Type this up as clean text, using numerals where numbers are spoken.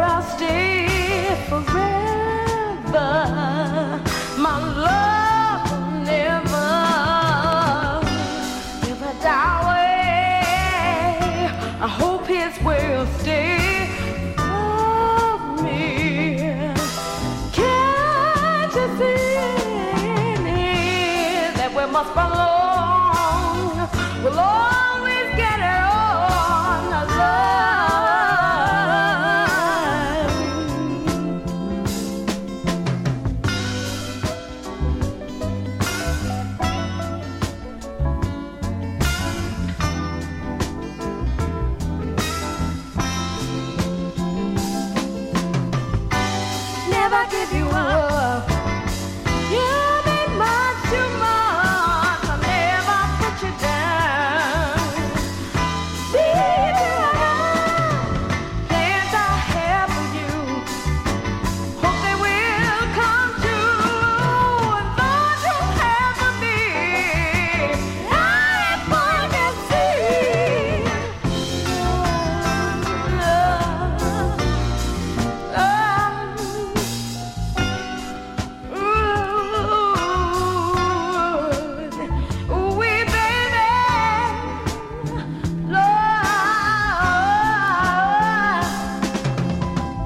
I'll stay forever. My love will never, never die away. I hope his will stay for me. Can't you see that we must belong? We'll always get it on a love. Never give you up.